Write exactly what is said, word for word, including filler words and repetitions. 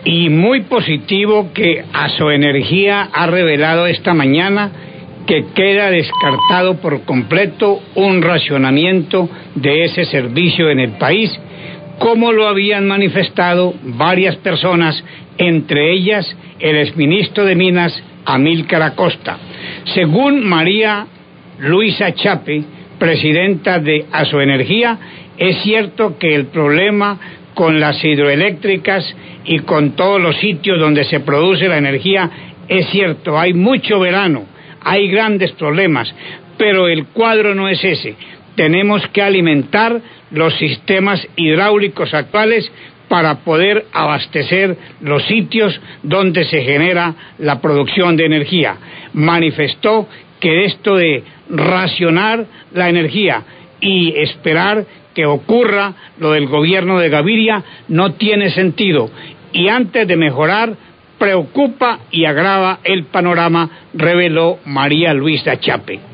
Y muy positivo que Asoenergía ha revelado esta mañana que queda descartado por completo un racionamiento de ese servicio en el país, como lo habían manifestado varias personas, entre ellas el exministro de Minas, Amílcar Acosta. Según María Luisa Chape, presidenta de Asoenergía, es cierto que el problema con las hidroeléctricas y con todos los sitios donde se produce la energía es cierto, hay mucho verano, hay grandes problemas, pero el cuadro no es ese. Tenemos que alimentar los sistemas hidráulicos actuales para poder abastecer los sitios donde se genera la producción de energía. Manifestó que esto de racionar la energía y esperar que ocurra lo del gobierno de Gaviria no tiene sentido, y antes de mejorar preocupa y agrava el panorama, reveló María Luisa Chape.